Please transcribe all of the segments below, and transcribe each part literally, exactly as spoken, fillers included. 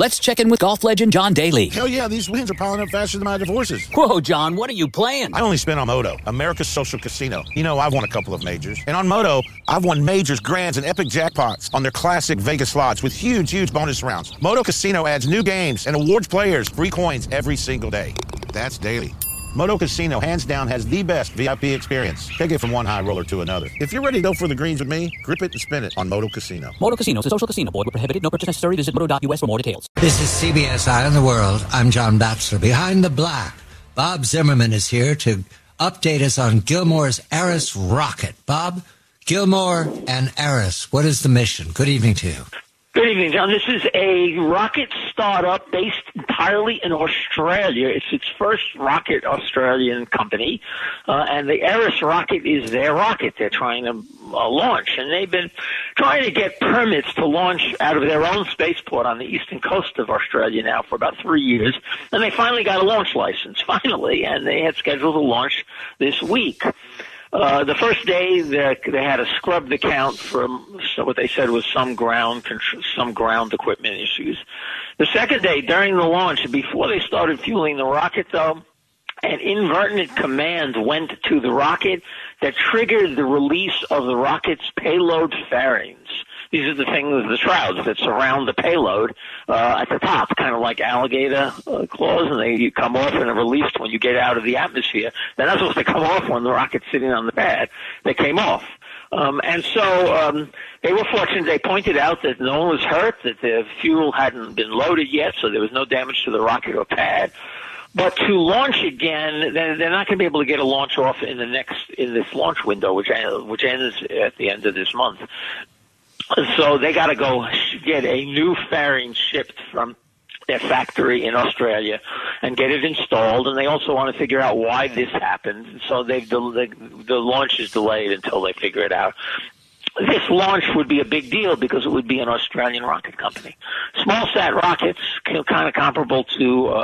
Let's check in with golf legend John Daly. Hell yeah, these wins are piling up faster than my divorces. Whoa, John, what are you playing? I only spend on Moto, America's social casino. You know, I've won a couple of majors. And on Moto, I've won majors, grands, and epic jackpots on their classic Vegas slots with huge, huge bonus rounds. Moto Casino adds new games and awards players free coins every single day. That's daily. Moto Casino, hands down, has the best V I P experience. Take it from one high roller to another. If you're ready to go for the greens with me, grip it and spin it on Moto Casino. Moto Casino is a social casino. Board were prohibited. No purchase necessary. Visit moto dot U S for more details. This is C B S Eye on the World. I'm John Batchelor. Behind the Black, Bob Zimmerman is here to update us on Gilmore's Eris rocket. Bob, Gilmore and Eris, what is the mission? Good evening to you. Good evening, John. This is a rocket startup based entirely in Australia. It's its first rocket Australian company, uh, and the Eris rocket is their rocket they're trying to uh, launch. And they've been trying to get permits to launch out of their own spaceport on the eastern coast of Australia now for about three years. And they finally got a launch license, finally, and they had scheduled a launch this week. Uh, the first day, they, they had to scrub the count for so what they said was some ground some ground equipment issues. The second day, during the launch, before they started fueling the rocket, though, an inadvertent command went to the rocket that triggered the release of the rocket's payload fairings. These are the things, the shrouds that surround the payload uh, at the top, kind of like alligator uh, claws, and they you come off and are released when you get out of the atmosphere. They're not supposed to come off when the rocket's sitting on the pad. They came off. Um, and so um, they were fortunate. They pointed out that no one was hurt, that the fuel hadn't been loaded yet, so there was no damage to the rocket or pad. But to launch again, they're not going to be able to get a launch off in the next in this launch window, which which ends at the end of this month. So they got to go get a new fairing shipped from their factory in Australia and get it installed. And they also want to figure out why this happened. So they've the, the launch is delayed until they figure it out. This launch would be a big deal because it would be an Australian rocket company. Small sat rockets, kind of comparable to uh,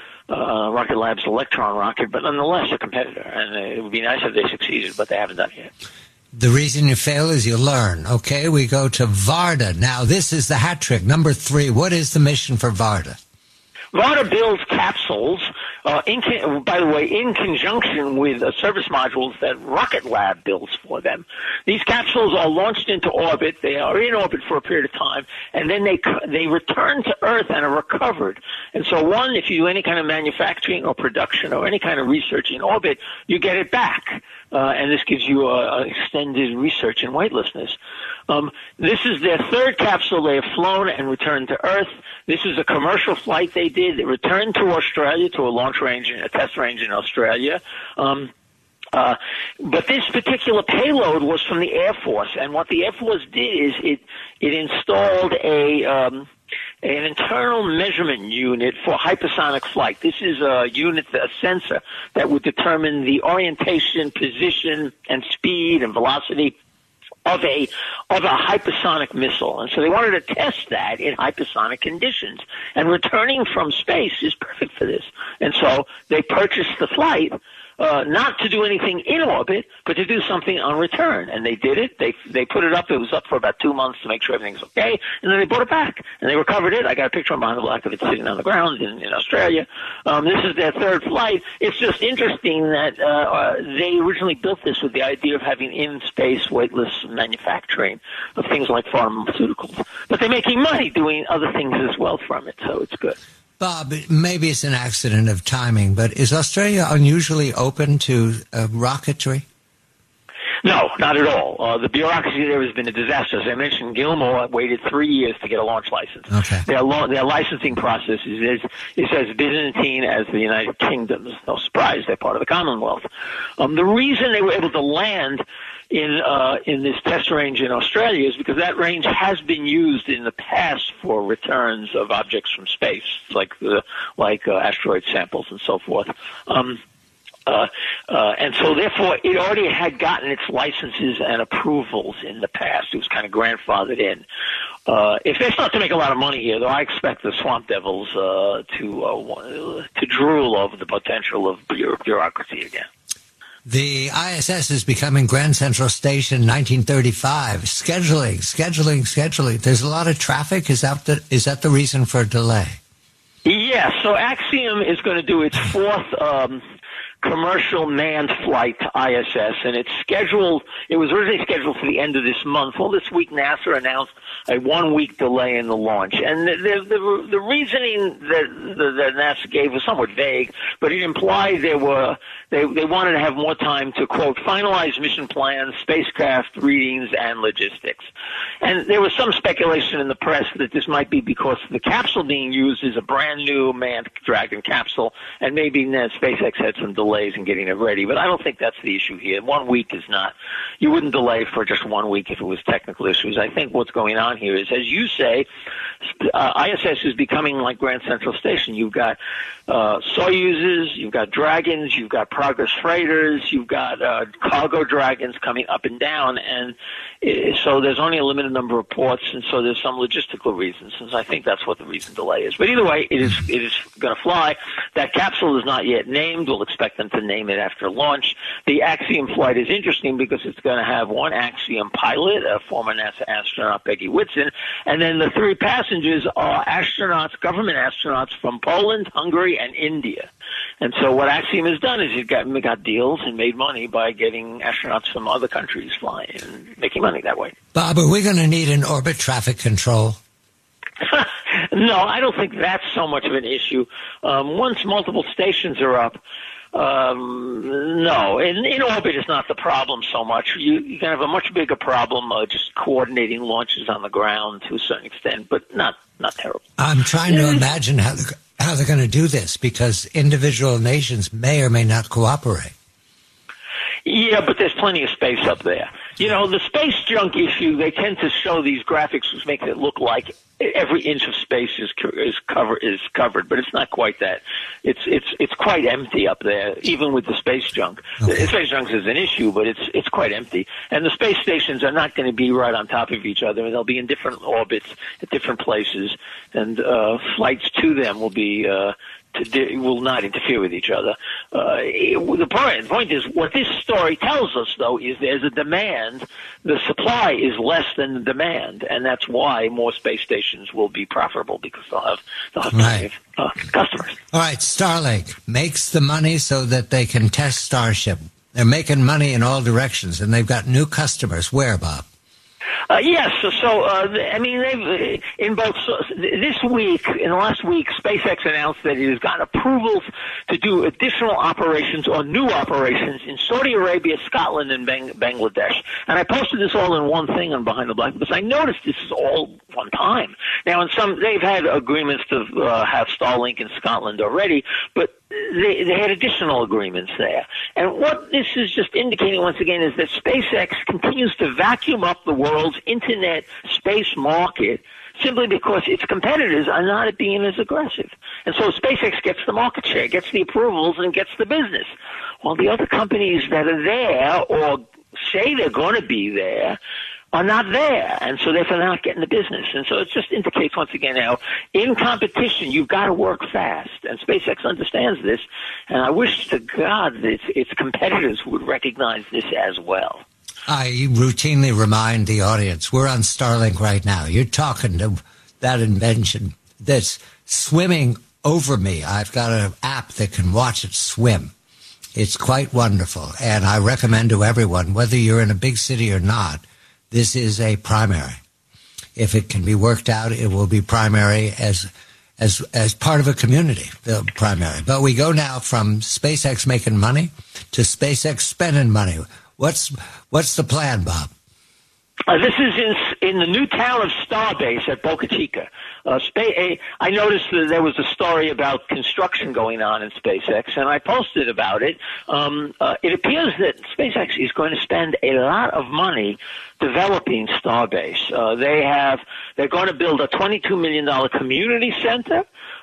uh, Rocket Lab's Electron rocket, but nonetheless a competitor. And it would be nice if they succeeded, but they haven't done it yet. The reason you fail is you learn. Okay, we go to Varda. Now, this is the hat trick. Number three, what is the mission for Varda? Varda builds capsules, uh, in, by the way, in conjunction with uh, service modules that Rocket Lab builds for them. These capsules are launched into orbit. They are in orbit for a period of time, and then they they return to Earth and are recovered. And so, one, if you do any kind of manufacturing or production or any kind of research in orbit, you get it back. Uh, and this gives you a, a extended research in weightlessness. Um, this is their third capsule they have flown and returned to Earth. This is a commercial flight they did. They returned to Australia, to a launch range, a test range in Australia. Um, uh, but this particular payload was from the Air Force, and what the Air Force did is it it installed a um, an internal measurement unit for hypersonic flight. This is a unit, a sensor that would determine the orientation, position, and speed and velocity of a of a hypersonic missile. And so they wanted to test that in hypersonic conditions. And returning from space is perfect for this. And so they purchased the flight, uh, not to do anything in orbit, but to do something on return. And they did it. They they put it up. It was up for about two months to make sure everything's okay. And then they brought it back. And they recovered it. I got a picture on behind the black of it sitting on the ground in, in Australia. Um, this is their third flight. It's just interesting that uh, uh, they originally built this with the idea of having in-space weightless manufacturing of things like pharmaceuticals. But they're making money doing other things as well from it, so it's good. Bob, maybe it's an accident of timing, but is Australia unusually open to uh, rocketry? No, not at all. Uh, the bureaucracy there has been a disaster. As I mentioned, Gilmore waited three years to get a launch license. Okay. Their, lo- their licensing process is, is, is as Byzantine as the United Kingdom. No surprise, they're part of the Commonwealth. Um, the reason they were able to land in uh, in this test range in Australia is because that range has been used in the past for returns of objects from space, like the, like uh, asteroid samples and so forth. Um, Uh, uh, and so, therefore, it already had gotten its licenses and approvals in the past. It was kind of grandfathered in. Uh, if they start to make a lot of money here, though, I expect the Swamp Devils uh, to uh, to drool over the potential of bureaucracy again. The I S S is becoming Grand Central Station nineteen thirty-five. Scheduling, scheduling, scheduling. There's a lot of traffic. Is that the, is that the reason for a delay? Yeah, so Axiom is going to do its fourth um, commercial manned flight to I S S, and it's scheduled, it was originally scheduled for the end of this month. Well, this week NASA announced a one-week delay in the launch. And the, the, the, the reasoning that, that NASA gave was somewhat vague, but it implied there were, they, they wanted to have more time to, quote, finalize mission plans, spacecraft readings, and logistics. And there was some speculation in the press that this might be because the capsule being used is a brand-new manned Dragon capsule, and maybe uh, SpaceX had some delays in getting it ready. But I don't think that's the issue here. One week is not, you wouldn't delay for just one week if it was technical issues. I think what's going on here is, as you say, uh, I S S is becoming like Grand Central Station. You've got uh, Soyuzes, you've got Dragons, you've got Progress freighters, you've got uh, cargo Dragons coming up and down, and uh, so there's only a limited number of ports, and so there's some logistical reasons. And so I think that's what the reason delay is. But either way, it is it is going to fly. That capsule is not yet named. We'll expect them to name it after launch. The Axiom flight is interesting because it's going to have one Axiom pilot, a former NASA astronaut, Peggy Whitson, and then the three passengers are astronauts, government astronauts from Poland, Hungary, and India. And so what Axiom has done is it got, it got deals and made money by getting astronauts from other countries flying and making money that way. Bob, are we going to need an orbit traffic control? No, I don't think that's so much of an issue. Um, once multiple stations are up, um, no, in, in orbit is not the problem so much. You, you can have a much bigger problem uh, just coordinating launches on the ground to a certain extent, but not not terrible. I'm trying to imagine how they're, how they're going to do this because individual nations may or may not cooperate. Yeah, but there's plenty of space up there. You know, the space junk issue, they tend to show these graphics which make it look like every inch of space is is cover is covered, but it's not quite that. It's it's it's quite empty up there, even with the space junk. Okay. The space junk is an issue, but it's it's quite empty. And the space stations are not going to be right on top of each other, and they'll be in different orbits at different places, and uh, flights to them will be uh, to de- will not interfere with each other. Uh, it, the point, the point is, what this story tells us, though, is there's a demand. The supply is less than the demand, and that's why more space stations will be profitable because they'll have, they'll have right. uh, customers. All right, Starlink makes the money so that they can test Starship. They're making money in all directions, and they've got new customers. Where, Bob? Uh, yes, so, so uh, I mean, they've in both so, this week, in the last week, SpaceX announced that it has gotten approvals to do additional operations or new operations in Saudi Arabia, Scotland, and Bang- Bangladesh. And I posted this all in one thing on Behind the Black because I noticed this is all one time. Now, in some, they've had agreements to uh, have Starlink in Scotland already, but They, they had additional agreements there. And what this is just indicating once again is that SpaceX continues to vacuum up the world's internet space market simply because its competitors are not being as aggressive. And so SpaceX gets the market share, gets the approvals, and gets the business. While the other companies that are there or say they're going to be there are not there, and so therefore they're not getting the business. And so it just indicates once again how in competition you've got to work fast, and SpaceX understands this, and I wish to God that its, its competitors would recognize this as well. I routinely remind the audience, we're on Starlink right now. You're talking to that invention that's swimming over me. I've got an app that can watch it swim. It's quite wonderful, and I recommend to everyone, whether you're in a big city or not, this is a primary. If it can be worked out, it will be primary as as as part of a community, the primary. But we go now from SpaceX making money to SpaceX spending money. What's what's the plan, Bob? Uh, this is in in the new town of Starbase at Boca Chica. Uh, Spa- I noticed that there was a story about construction going on in SpaceX, and I posted about it. Um, uh, it appears that SpaceX is going to spend a lot of money developing Starbase. Uh, they have they're going to build a twenty-two million dollars community center.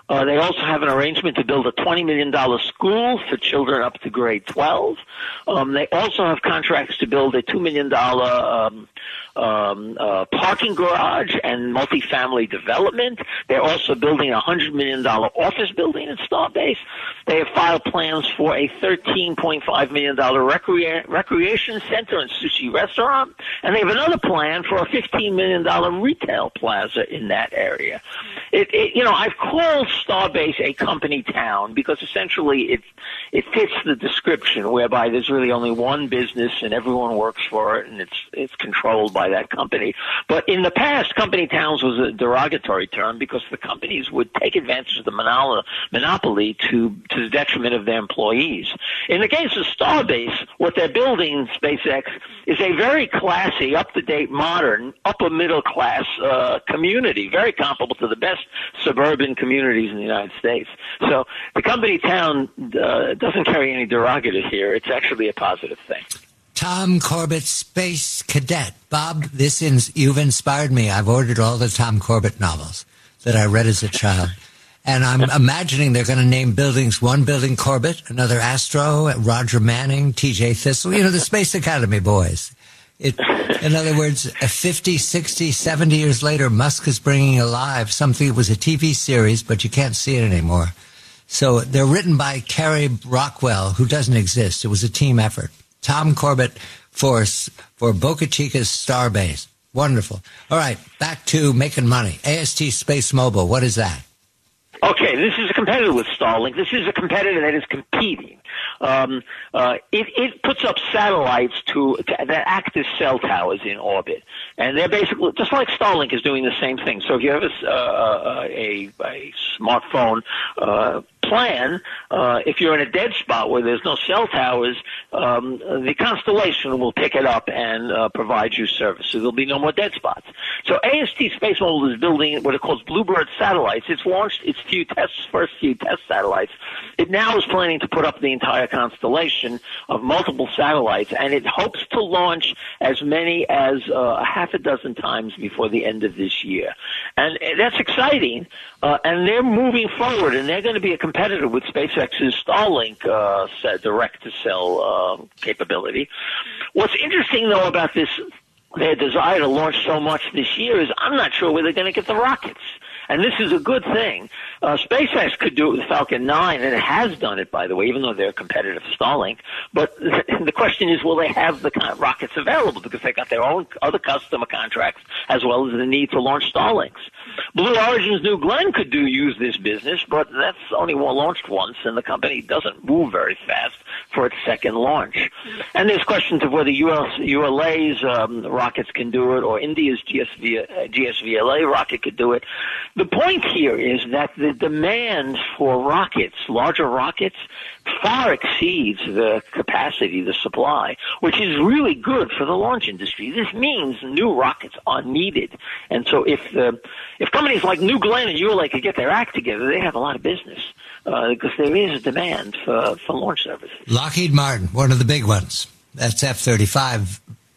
Uh, they also have an arrangement to build a twenty million dollars school for children up to grade twelve. Um, they also have contracts to build a two million dollars um, um, uh, parking garage and multifamily development. They're also building a one hundred million dollars office building at Starbase. They have filed plans for a thirteen point five million dollars recre- recreation center and sushi restaurant. And they have another plan for a fifteen million dollars retail plaza in that area. It, it, you know, I've called Starbase a company town because essentially it it fits the description, whereby there's really only one business and everyone works for it, and it's it's controlled by that company. But in the past, company towns was a derogatory term because the companies would take advantage of the monol- monopoly to to the detriment of their employees. In the case of Starbase, what they're building, SpaceX, is a very classy, up-to-date, modern, upper-middle-class uh, community, very comparable to the best suburban communities in the United States. So the company town uh, doesn't carry any derogative here. It's actually a positive thing. Tom Corbett, Space Cadet. Bob, this ins- you've inspired me. I've ordered all the Tom Corbett novels that I read as a child. And I'm imagining they're going to name buildings, one building Corbett, another Astro, Roger Manning, T J Thistle, you know, the Space Academy boys. It, in other words, fifty, sixty, seventy years later, Musk is bringing alive something that was a T V series, but you can't see it anymore. So they're written by Carrie Rockwell, who doesn't exist. It was a team effort. Tom Corbett Force for Boca Chica's Starbase. Wonderful. All right, back to making money. A S T Space Mobile, what is that? Okay, this is a competitor with Starlink. This is a competitor that is competing. Um, uh, it, it puts up satellites to, to that act as cell towers in orbit, and they're basically just like Starlink is doing the same thing. So if you have a uh, a, a smartphone uh, plan, uh, if you're in a dead spot where there's no cell towers, um, the constellation will pick it up and uh, provide you service. So there'll be no more dead spots. So A S T Space Mobile is building what it calls Bluebird satellites. It's launched its few tests, first few test satellites. It now is planning to put up the entire constellation of multiple satellites, and it hopes to launch as many as uh, a half a dozen times before the end of this year. And that's exciting, uh, and they're moving forward, and they're going to be a competitor with SpaceX's Starlink uh, direct-to-cell uh, capability. What's interesting, though, about this, their desire to launch so much this year, is I'm not sure where they're going to get the rockets. And this is a good thing. Uh, SpaceX could do it with Falcon nine, and it has done it, by the way, even though they're competitive to Starlink. But the question is, will they have the kind of rockets available? Because they got their own other customer contracts, as well as the need to launch Starlinks. Blue Origin's New Glenn could do use this business, but that's only launched once, and the company doesn't move very fast for its second launch. And there's questions of whether U S, U L A's um, rockets can do it, or India's G S V, uh, G S V L A rocket could do it. The point here is that the demand for rockets, larger rockets, far exceeds the capacity, the supply, which is really good for the launch industry. This means new rockets are needed. And so if the, if companies like New Glenn and U L A could get their act together, they have a lot of business, uh, because there is a demand for, for launch services. Lockheed Martin, one of the big ones. That's F thirty-five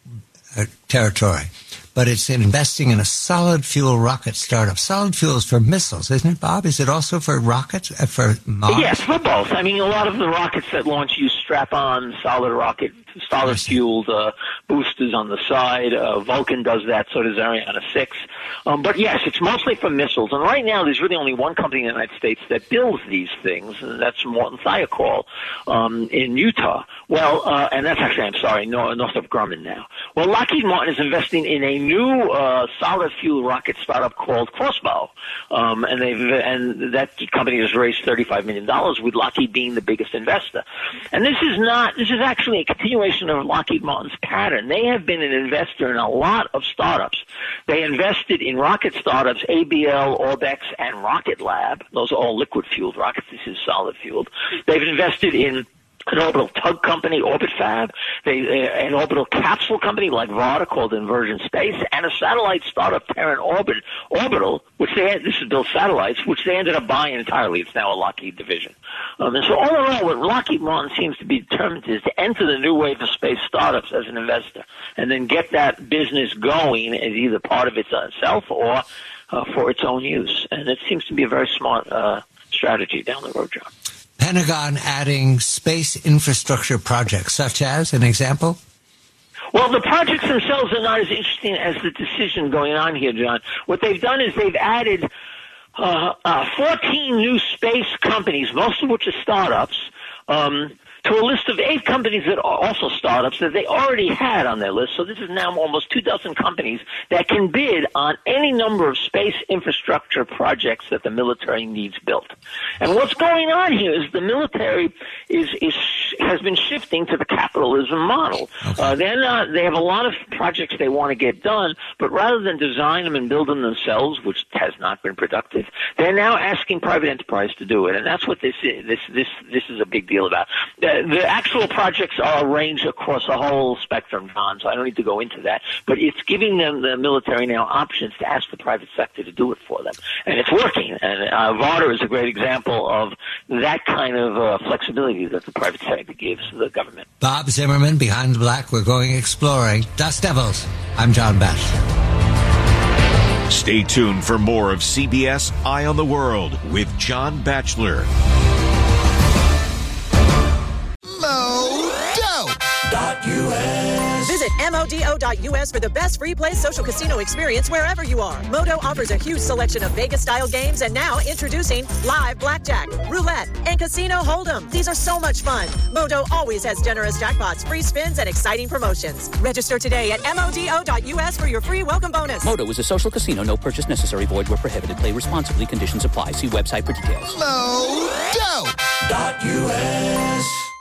uh, territory. But it's investing in a solid fuel rocket startup. Solid fuel is for missiles, isn't it, Bob? Is it also for rockets, uh, for Mars? Yes, for both. I mean, a lot of the rockets that launch use strap-on solid rocket, solid-fueled uh, boosters on the side. Uh, Vulcan does that, so does Ariane six. Um, but yes, it's mostly for missiles. And right now, there's really only one company in the United States that builds these things, and that's Morton Thiokol um, in Utah. Well, uh, and that's actually, I'm sorry, north of Grumman now. Well, Lockheed Martin is investing in a new uh, solid fuel rocket startup called Crossbow, um, and they've and that company has raised thirty-five million dollars, with Lockheed being the biggest investor. And this is not this is actually a continuation of Lockheed Martin's pattern. They have been an investor in a lot of startups. They invested in rocket startups, A B L, Orbex, and Rocket Lab. Those are all liquid fueled rockets. This is solid fueled. They've invested in an orbital tug company, Orbit Fab, they, uh, an orbital capsule company like Varda called Inversion Space, and a satellite startup, Terran Orbit, Orbital, which they this is built satellites, which they ended up buying entirely. It's now a Lockheed division. Um, and so all in all, what Lockheed Martin seems to be determined is to enter the new wave of space startups as an investor, and then get that business going as either part of itself or uh, for its own use. And it seems to be a very smart uh strategy down the road, John. Pentagon adding space infrastructure projects, such as an example? Well, the projects themselves are not as interesting as the decision going on here, John. What they've done is they've added uh, uh, fourteen new space companies, most of which are startups, um, to a list of eight companies that are also startups that they already had on their list. So this is now almost two dozen companies that can bid on any number of space infrastructure projects that the military needs built. And what's going on here is the military is, is has been shifting to the capitalism model. Okay. Uh, they're not, they have a lot of projects they want to get done, but rather than design them and build them themselves, which has not been productive, they're now asking private enterprise to do it. And that's what this is. This, this, this is a big deal about. Uh, The actual projects are arranged across a whole spectrum, John, so I don't need to go into that. But it's giving them, the military now, options to ask the private sector to do it for them. And it's working. And uh, Varda is a great example of that kind of uh, flexibility that the private sector gives to the government. Bob Zimmerman, Behind the Black, we're going exploring. Dust Devils. I'm John Batchelor. Stay tuned for more of C B S Eye on the World with John Batchelor. Visit M O D O dot U S for the best free play social casino experience wherever you are. Modo offers a huge selection of Vegas-style games, and now introducing live blackjack, roulette, and casino hold'em. These are so much fun. Modo always has generous jackpots, free spins, and exciting promotions. Register today at M O D O dot U S for your free welcome bonus. Modo is a social casino. No purchase necessary. Void where prohibited. Play responsibly. Conditions apply. See website for details. Modo dot U S